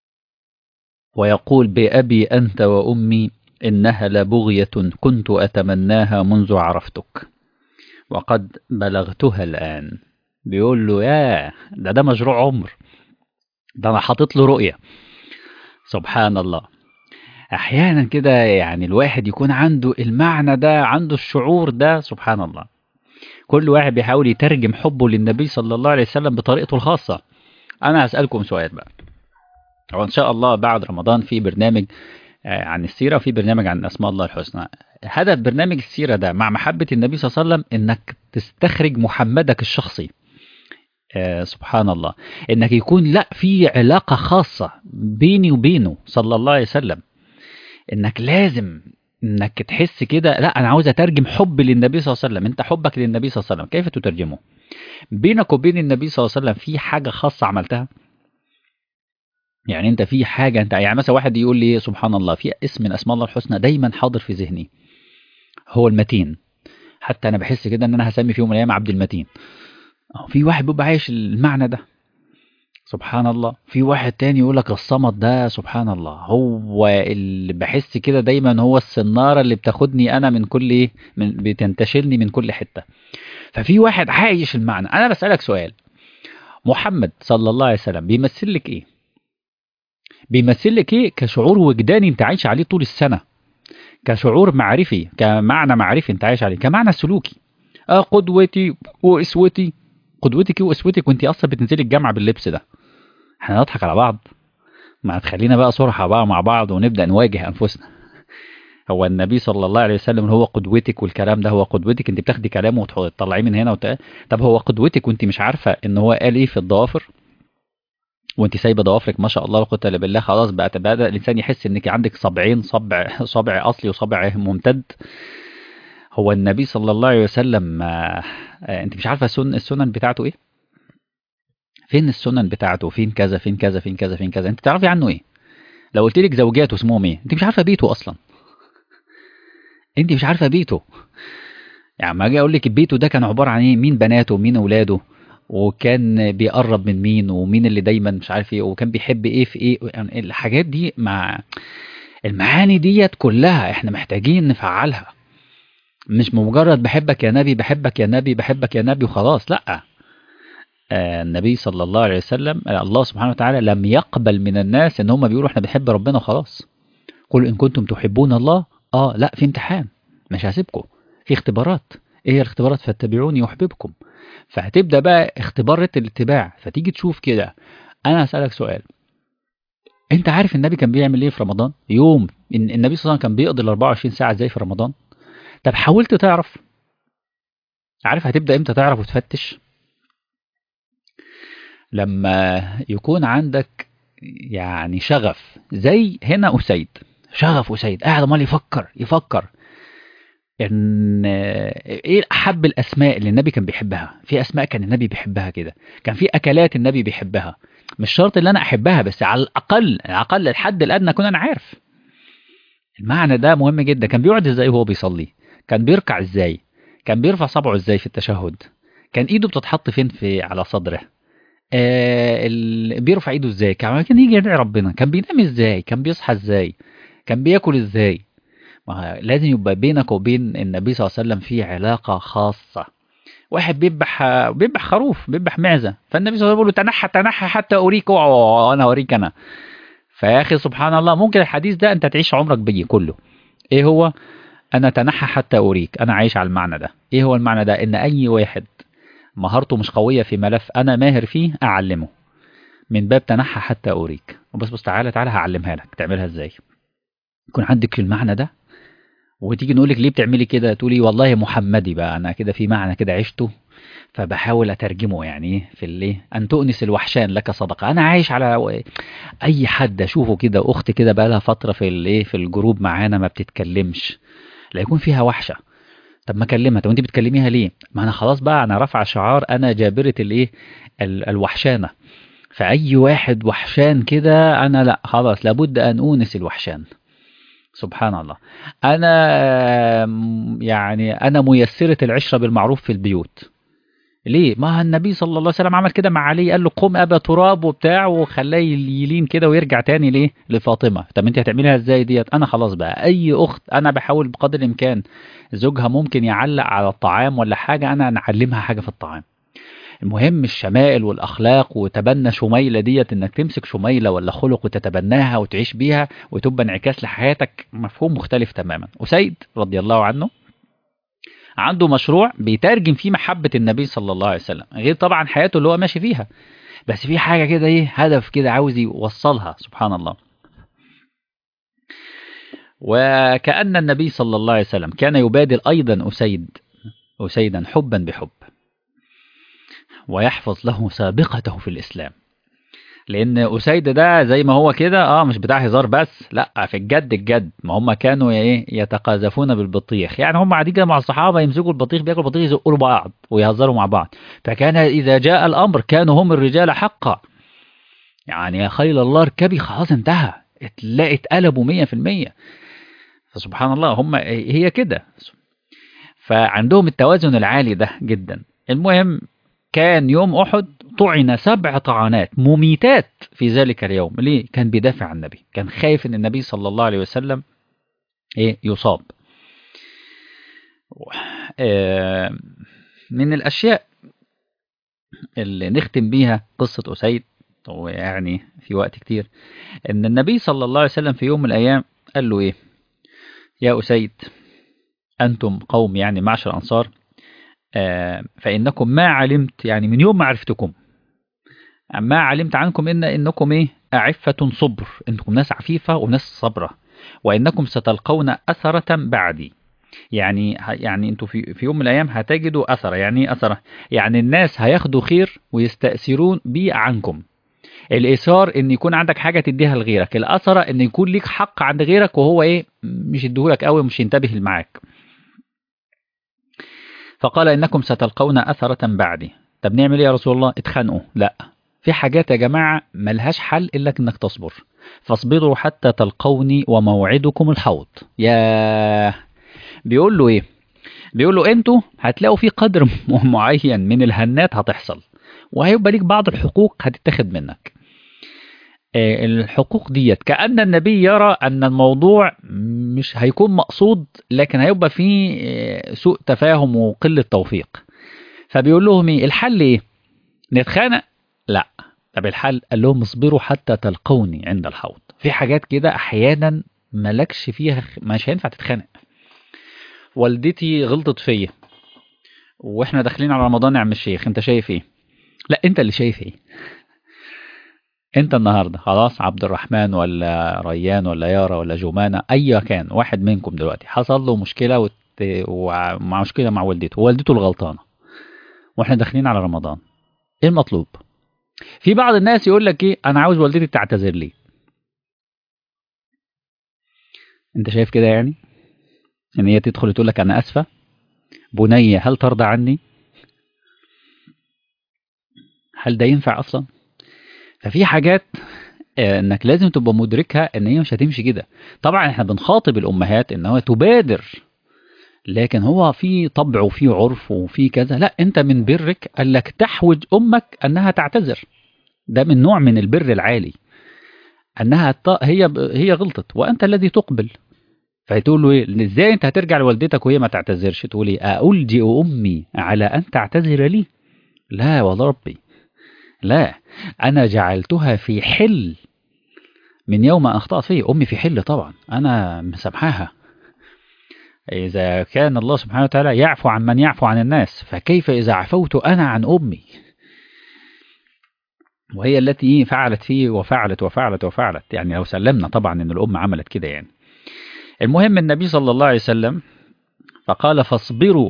ويقول بأبي أنت وأمي إنها لبغية كنت أتمناها منذ عرفتك وقد بلغتها الآن. بيقول له يا ده مشروع عمر، ده أنا حاطط له رؤية. سبحان الله. أحيانا كده يعني الواحد يكون عنده المعنى ده، عنده الشعور ده، سبحان الله. كل واحد بيحاول يترجم حبه للنبي صلى الله عليه وسلم بطريقته الخاصة. أنا هسألكم سؤال بقى، وإن شاء الله بعد رمضان في برنامج عن السيرة وفي برنامج عن أسماء الله الحسنى. هدف برنامج السيرة ده مع محبة النبي صلى الله عليه وسلم إنك تستخرج محمدك الشخصي. سبحان الله، إنك يكون لا في علاقة خاصة بيني وبينه صلى الله عليه وسلم. إنك لازم إنك تحس كده، لا أنا عاوز أترجم حب للنبي صلى الله عليه وسلم. أنت حبك للنبي صلى الله عليه وسلم كيف تترجمه؟ بينك وبين النبي صلى الله عليه وسلم في حاجة خاصة عملتها؟ يعني انت في حاجه، انت يعني مثلا واحد يقول لي سبحان الله في اسم من اسماء الله الحسنى دايما حاضر في ذهني، هو المتين. حتى انا بحس كده ان انا هسمي في يوم من الايام عبد المتين. في واحد بيبقى عايش المعنى ده سبحان الله. في واحد تاني يقول لك الصمد ده سبحان الله، هو اللي بحس كده دايما هو السناره اللي بتاخدني انا من كل ايه، بتنتشلني من كل حته. ففي واحد عايش المعنى. انا بسالك سؤال، محمد صلى الله عليه وسلم بيمثل لك ايه؟ بيمثل لك ايه كشعور وجداني انت عايش عليه طول السنه، كشعور معرفي، كمعنى معرفي انت عايش عليه، كمعنى سلوكي. قدوتي واسوتي. قدوتك واسوتك وانت اصلا بتنزلي الجامعه باللبس ده. احنا نضحك على بعض؟ ما تخلينا بقى صراحه بقى مع بعض ونبدا نواجه انفسنا. هو النبي صلى الله عليه وسلم هو قدوتك والكلام ده هو قدوتك؟ انت بتاخدي كلامه وتطلعيه من هنا طب هو قدوتك وانت مش عارفه ان هو قال ايه في الضوافر؟ وانت سايبه ضوافرك ما شاء الله لا قوه الا بالله، خلاص بقى بدا الانسان يحس انك عندك صبعين، صبع اصلي وصبع ممتد. هو النبي صلى الله عليه وسلم انت مش عارفه السنن بتاعته ايه؟ فين السنن بتاعته؟ فين كذا فين كذا فين كذا فين كذا؟ انت تعرفي عنه ايه؟ لو قلت لك زوجاته اسمهم ايه انت مش عارفه بيته اصلا. انت مش عارفه بيته. يعني ما اجي اقول لك بيته ده كان عباره عن ايه، مين بناته ومين اولاده، وكان بيقرب من مين ومين اللي دايما مش عارف ايه، وكان بيحب ايه في ايه. يعني الحاجات دي مع المعاني ديت كلها احنا محتاجين نفعلها. مش مجرد بحبك يا نبي بحبك يا نبي بحبك يا نبي وخلاص، لا. النبي صلى الله عليه وسلم الله سبحانه وتعالى لم يقبل من الناس ان هم بيقولوا احنا بنحب ربنا وخلاص. قل ان كنتم تحبون الله. لا، في امتحان، مش هسيبكم، في اختبارات. ايه هي الاختبارات؟ فاتبعوني يحببكم. فهتبدا بقى اختبار الاتباع، فتيجي تشوف كده. انا هسالك سؤال، انت عارف النبي كان بيعمل ايه في رمضان؟ يوم النبي صلى الله عليه وسلم كان بيقضي ال 24 ساعه ازاي في رمضان؟ طب حاولت تعرف؟ عارف هتبدا امتى تعرف وتفتش؟ لما يكون عندك يعني شغف زي هنا أسيد. شغف أسيد قاعد عمال يفكر ان ايه احب الاسماء اللي النبي كان بيحبها. في اسماء كان النبي بيحبها كده، كان في اكلات النبي بيحبها. مش شرط ان انا احبها، بس على الاقل الحد الادنى اكون انا عارف. المعنى ده مهم جدا. كان بيقعد ازاي وهو بيصلي؟ كان بيركع ازاي؟ كان بيرفع صبعه ازاي في التشهد؟ كان ايده بتتحط فين في على صدره؟ بيرفع ايده ازاي؟ كان يجي يدعي ربنا. كان بينام ازاي؟ كان بيصحى ازاي؟ كان بياكل ازاي؟ ما لازم يبقى بينك وبين النبي صلى الله عليه وسلم في علاقة خاصة. واحد بيذبح خروف، بيذبح معزة، فالنبي صلى الله عليه وسلم بيقول له تنحى تنحى حتى أريك، وأنا أوريك أنا. فيا أخي سبحان الله، ممكن الحديث ده أنت تعيش عمرك بيه كله. إيه هو؟ أنا تنحى حتى أريك، أنا عايش على المعنى ده. إيه هو المعنى ده؟ إن أي واحد مهارته مش قوية في ملف أنا ماهر فيه أعلمه، من باب تنحى حتى أوريك. وبس تعالى هعلمها لك تعملها إزاي. يكون عندك المعنى ده، وتيجي نقول لك ليه بتعملي كده، تقولي والله محمدي بقى انا كده في معنى كده عشته، فبحاول اترجمه. يعني ايه في الايه؟ ان تؤنس الوحشان لك صدقه. انا عايش على اي حد اشوفه كده، اخت كده بقى لها فتره في الايه في الجروب معانا ما بتتكلمش، لا يكون فيها وحشه. طب ما اكلمها. طب انت بتكلميها ليه؟ ما انا خلاص بقى انا رافعه شعار انا جابره الايه الوحشانه. فاي واحد وحشان كده انا لا خلاص لابد ان اونس الوحشان. سبحان الله. أنا يعني أنا ميسرة العشرة بالمعروف في البيوت. ليه؟ ما النبي صلى الله عليه وسلم عمل كده مع علي، قال له قم أبا تراب وبتاع، وخلاه يلين كده ويرجع تاني ليه؟ لفاطمة. طب أنت هتعملها إزاي ديت؟ أنا خلاص بقى أي أخت أنا بحاول بقدر الإمكان زوجها ممكن يعلق على الطعام ولا حاجة، أنا نعلمها حاجة في الطعام. المهم الشمائل والأخلاق، وتبنى شميلة ديت، إنك تمسك شميلة ولا خلق وتتبناها وتعيش بيها وتبقى انعكاس لحياتك. مفهوم مختلف تماما. أسيد رضي الله عنه عنده مشروع بيترجم فيه محبة النبي صلى الله عليه وسلم، غير طبعا حياته اللي هو ماشي فيها، بس في حاجة كده إيه، هدف كده عاوز يوصلها. سبحان الله. وكأن النبي صلى الله عليه وسلم كان يبادل أيضا أسيدا حبا بحب، ويحفظ له سابقته في الإسلام. لأن أسيد ده زي ما هو كده مش بتاع هزار بس، لا في الجد، ما هم كانوا يتقاذفون بالبطيخ، يعني هم قاعدين كده مع الصحابة يمسكوا البطيخ، بياكلوا البطيخ يزقوا بعض ويهزروا مع بعض. فكان إذا جاء الأمر كانوا هم الرجال حقا، يعني يا خيل الله اركبي، خلاص انتهى، اتقلبوا 100%. فسبحان الله هم هي كده، فعندهم التوازن العالي ده جدا. المهم كان يوم أحد طعن 7 طعنات مميتات في ذلك اليوم. ليه؟ كان بيدافع عن النبي، كان خايف ان النبي صلى الله عليه وسلم يصاب. من الأشياء اللي نختم بيها قصة أسيد، ويعني في وقت كتير، ان النبي صلى الله عليه وسلم في يوم من الأيام قال له ايه؟ يا أسيد، أنتم قوم، يعني معشر الأنصار، فإنكم ما علمت، يعني من يوم ما عرفتكم ما علمت عنكم إنكم أعفة صبر، إنكم ناس عفيفة وناس صبرة، وإنكم ستلقون أثرة بعدي. يعني انتوا في يوم من الأيام هتجدوا أثرة. يعني أثرة يعني الناس هياخدوا خير ويستأثرون بيه عنكم. الإيثار إن يكون عندك حاجة تديها لغيرك، الأثرة إن يكون ليك حق عند غيرك وهو مش يديهولك قوي، مش ينتبه معاك. فقال إنكم ستلقون أثرة بعدي. طب نعمل إيه يا رسول الله؟ اتخانقوا؟ لا، في حاجات يا جماعة ملهاش حل إلا إنك تصبر. فاصبروا حتى تلقوني وموعدكم الحوض. بيقول له إيه؟ بيقول له أنتوا هتلاقوا في قدر معين من الهنات هتحصل، وهيبقى ليك بعض الحقوق هتتاخد منك. الحقوق ديت كأن النبي يرى أن الموضوع مش هيكون مقصود، لكن هيبقى فيه سوء تفاهم وقلة توفيق. فبيقول لهم الحل إيه؟ نتخانق؟ لا. طب الحل؟ قال لهم اصبروا حتى تلقوني عند الحوض. في حاجات كده أحيانا مالكش فيها، مش هينفع تتخانق. والدتي غلطت فيا واحنا داخلين على رمضان يا عم الشيخ، انت شايف ايه؟ لا، انت اللي شايف ايه. انت النهارده خلاص عبد الرحمن ولا ريان ولا يارا ولا جمانة، اي كان واحد منكم دلوقتي حصل له مشكله ومع مشكله مع والدته، ووالدته الغلطانه، واحنا داخلين على رمضان، ايه المطلوب؟ في بعض الناس يقول لك انا عاوز والدتي تعتذر لي. انت شايف كده يعني ان هي تدخل تقول لك انا اسفه بنيه هل ترضى عني؟ هل ده ينفع اصلا؟ ففي حاجات انك لازم تبقى مدركها ان هي مش هتمشي كده. طبعا احنا بنخاطب الامهات ان هو تبادر، لكن هو في طبع وفي عرف وفي كذا. لا، انت من برك انك تحوج امك انها تعتذر، ده من نوع من البر العالي، انها هي غلطت وانت الذي تقبل. فهتقول له ايه؟ ازاي انت هترجع لوالدتك وهي ما تعتذرش؟ تقول ايه؟ ألجئ امي على ان تعتذر لي؟ لا والله ربي، لا، انا جعلتها في حل من يوم أن اخطأت فيه. امي في حل طبعا، انا مسامحاها. إذا كان الله سبحانه وتعالى يعفو عن من يعفو عن الناس، فكيف إذا عفوت أنا عن أمي وهي التي فعلت فيه وفعلت وفعلت وفعلت؟ يعني لو سلمنا طبعا أن الأم عملت كده يعني. المهم النبي صلى الله عليه وسلم فقال فاصبروا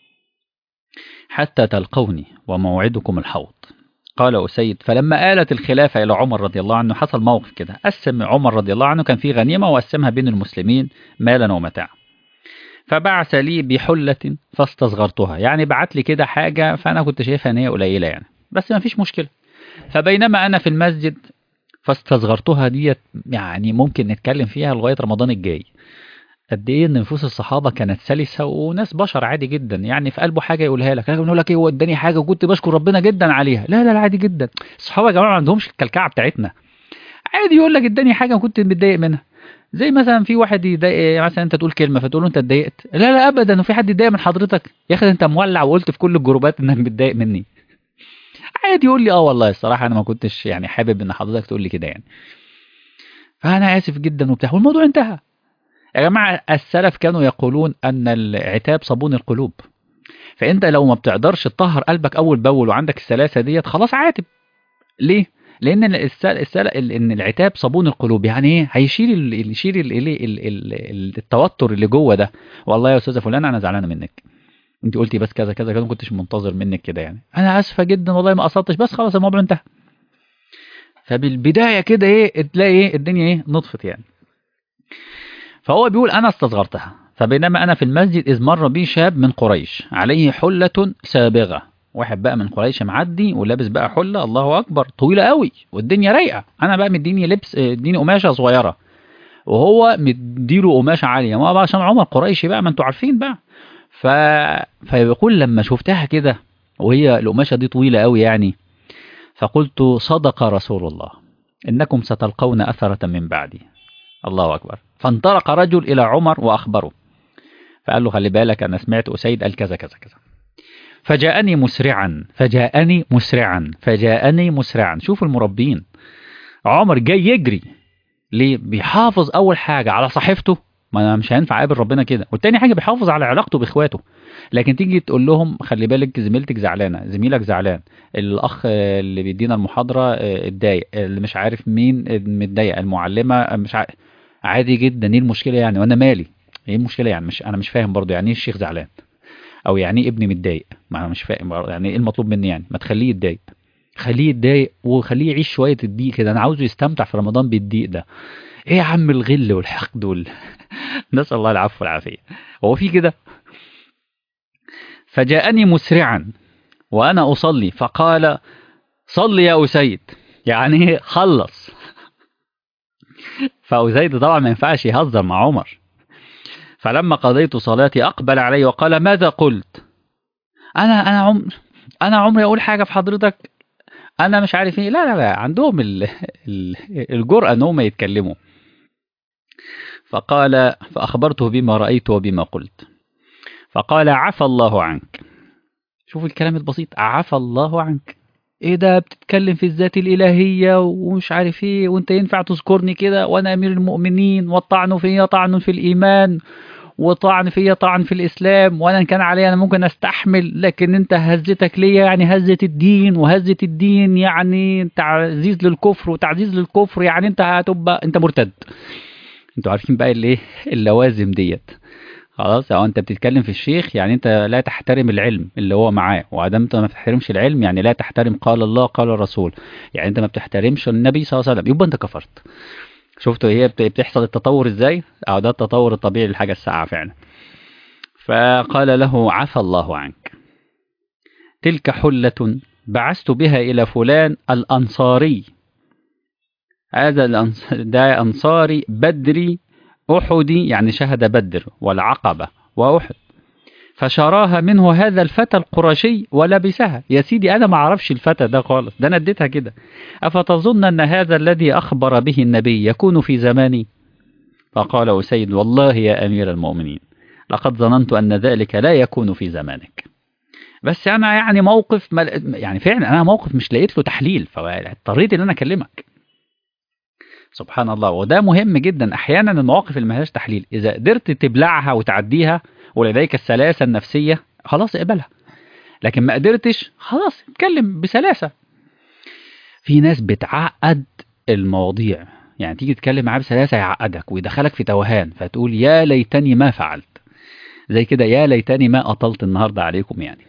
حتى تلقوني وموعدكم الحوض. قال أسيد فلما آلت الخلافة إلى عمر رضي الله عنه حصل موقف كده، قسم عمر رضي الله عنه، كان في غنيمة وقسمها بين المسلمين مالا ومتاعا، فبعث لي بحلة فاستصغرتها، يعني بعت لي كده حاجة فأنا كنت شايفها ان هي قليلة يعني، بس ما فيش مشكلة. فبينما أنا في المسجد فاستصغرتها ديت، يعني ممكن نتكلم فيها لغاية رمضان الجاي. قد ايه ان نفوس الصحابه كانت سلسه وناس بشر عادي جدا، يعني في قلبه حاجه يقولها لك، لكن يقول لك هو اداني حاجه وكنت بشكر ربنا جدا عليها. لا لا لا، عادي جدا. الصحابه يا جماعه ما عندهمش الكلكعه بتاعتنا، عادي يقول لك اداني حاجه وكنت متضايق منها. زي مثلا في واحد يضايق، مثلا انت تقول كلمه فتقول له انت اتضايقت. لا لا ابدا، وفي حد يتضايق من حضرتك؟ يا اخي انت مولع وقلت في كل الجروبات انك متضايق مني. عادي يقول لي والله الصراحه انا ما كنتش يعني حابب ان حضرتك تقول لي كده يعني، فانا اسف جدا وبتاع، والموضوع انتهى. يا جماعه السلف كانوا يقولون ان العتاب صابون القلوب، فانت لو ما بتقدرش تطهر قلبك اول باول وعندك السلاسه ديت، خلاص عاتب. ليه؟ لان ان العتاب صابون القلوب، يعني ايه؟ هيشيل التوتر اللي جوه ده. والله يا استاذه فلان انا زعلانه منك، انت قلتي بس كذا كذا كذا، ما كنتش منتظر منك كده، يعني انا اسفه جدا والله ما قصدتش، بس خلاص الموضوع انتهى. فبالبدايه كده ايه تلاقي ايه الدنيا ايه نطفت يعني. فهو بيقول انا استصغرتها، فبينما انا في المسجد اذ مر بي شاب من قريش عليه حله سابغه. واحد بقى من قريش معدي ولابس بقى حله الله اكبر طويله قوي والدنيا رايقه، انا بقى مديني لبس، اديني قماشه صغيره وهو مديله قماشه عاليه، ما بقى عشان عمر قريشي بقى، ما انتوا عارفين بقى. ف... فيقول لما شفتها كده وهي القماشه دي طويله قوي يعني، فقلت صدق رسول الله انكم ستلقون اثره من بعدي. الله اكبر. فانطلق رجل الى عمر واخبره، فقال له خلي بالك انا سمعت اسيد قال كذا كذا كذا. فجاءني مسرعا فجاءني مسرعا فجاءني مسرعا. شوف المربين، عمر جاي يجري ليه؟ بيحافظ اول حاجه على صحيفته، ما انا مش هينفع اقابل ربنا كده، والتاني حاجه بيحافظ على علاقته باخواته. لكن تيجي تقول لهم خلي بالك زميلتك زعلانه، زميلك زعلان، الاخ اللي بيدينا المحاضره اتضايق، اللي مش عارف مين متضايق، المعلمه مش عارف. عادي جدا، ايه المشكله يعني؟ وانا مالي؟ ايه المشكله يعني؟ مش انا مش فاهم برضو يعني ايه الشيخ زعلان، او يعني ايه ابني متضايق؟ ما انا مش فاهم برضو يعني ايه المطلوب مني يعني. ما تخليه يتضايق، خليه يتضايق وخليه يعيش شويه الضيق كده، انا عاوزه يستمتع في رمضان بالضيق ده. ايه يا عم الغل والحقد نسال الله العفو والعافيه. هو في كده؟ فجاءني مسرعا وانا اصلي فقال صل يا اسيد، يعني خلص. فأسيد طبعا ما ينفعش يهزر مع عمر. فلما قضيت صلاتي أقبل علي وقال ماذا قلت؟ أنا عمري أقول حاجة في حضرتك؟ أنا مش عارف إيه. لا لا لا، عندهم الجرأة إن هم يتكلموا. فقال فأخبرته بما رأيت وبما قلت، فقال عفى الله عنك. شوف الكلام البسيط، عفى الله عنك. ايه ده بتتكلم في الذات الإلهية ومش عارف ايه، وانت ينفع تذكرني كده وانا امير المؤمنين، والطعن فيا طعن في الإيمان، وطعن فيا طعن في الإسلام، وانا إن كان عليا انا ممكن استحمل، لكن انت هزتك ليا يعني هزة الدين، وهزة الدين يعني تعزيز للكفر، وتعزيز للكفر يعني انت هتبقى انت مرتد. انتوا عارفين بقى الايه اللوازم ديت. خلاص، او انت بتتكلم في الشيخ يعني انت لا تحترم العلم اللي هو معاه، وادام انت ما بتحترمش العلم يعني لا تحترم قال الله قال الرسول، يعني انت ما بتحترمش النبي صلى الله عليه وسلم، يبقى انت كفرت. شفتوا هي بتحصل التطور ازاي؟ او ده التطور الطبيعي للحاجه الساعه فعلا. فقال له عفى الله عنك، تلك حلة بعثت بها الى فلان الانصاري، هذا ده انصاري بدري احدي، يعني شهد بدر والعقبه واحد، فشراها منه هذا الفتى القرشي ولبسها. يا سيدي انا ما اعرفش الفتى ده خالص، ده انا اديتها كده. افتظن ان هذا الذي اخبر به النبي يكون في زماني؟ فقال أسيد والله يا امير المؤمنين لقد ظننت ان ذلك لا يكون في زمانك، بس انا يعني موقف يعني فعلا انا موقف مش لقيت له تحليل، فاضطريت ان انا اكلمك. سبحان الله. وده مهم جدا، احيانا المواقف اللي ملهاش تحليل اذا قدرت تبلعها وتعديها ولديك السلاسه النفسيه خلاص اقبلها، لكن ما قدرتش خلاص اتكلم بسلاسه. في ناس بتعقد المواضيع، يعني تيجي تتكلم معاه بسلاسه يعقدك ويدخلك في توهان، فتقول يا ليتني ما فعلت زي كده، يا ليتني ما اطلت النهارده عليكم يعني.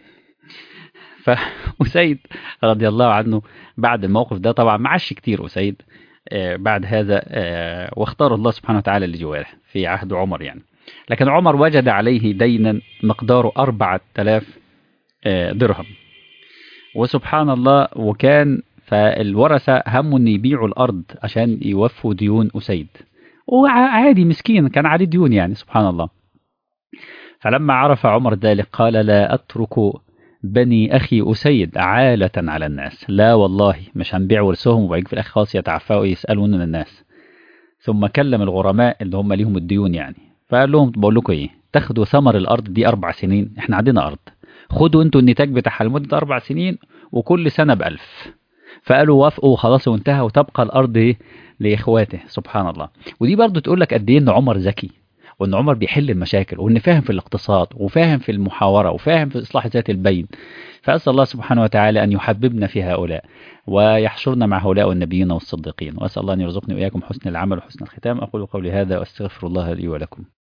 فأسيد رضي الله عنه بعد الموقف ده طبعا ما عاش كتير أسيد بعد هذا، واختار الله سبحانه وتعالى لجواره في عهد عمر يعني. لكن عمر وجد عليه دينا مقداره 4000 درهم، وسبحان الله وكان فالورثة هموا ان يبيعوا الأرض عشان يوفوا ديون أسيد، وعادي مسكين كان عليه ديون يعني سبحان الله. فلما عرف عمر ذلك قال لا أترك بني أخي أسيد عالة على الناس، لا والله مش هنبيع ورثهم وبعدين في الآخر خلاص يتعفوا يسألون من الناس. ثم كلم الغرماء اللي هم ليهم الديون يعني، فقال لهم بقول لكم ايه، تاخدوا ثمر الأرض دي 4 سنين، احنا عندنا أرض، خدوا انتوا النتاج بتاعها لمدة 4 سنين وكل سنة ب1000. فقالوا وافقوا خلاص وانتهى، وتبقى الأرض ايه لإخواته. سبحان الله. ودي برضو تقول لك قد ايه ان عمر ذكي، وان عمر بيحل المشاكل، وان فاهم في الاقتصاد وفاهم في المحاورة وفاهم في اصلاح ذات البين. فاسال الله سبحانه وتعالى ان يحببنا في هؤلاء ويحشرنا مع هؤلاء النبيين والصديقين، واسال الله ان يرزقني واياكم حسن العمل وحسن الختام. اقول قولي هذا واستغفر الله لي ولكم.